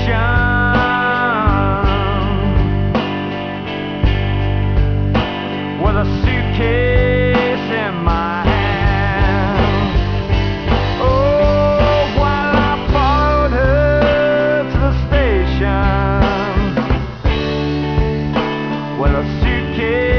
with a suitcase in my hand. Oh, while I followed her to the station with a suitcase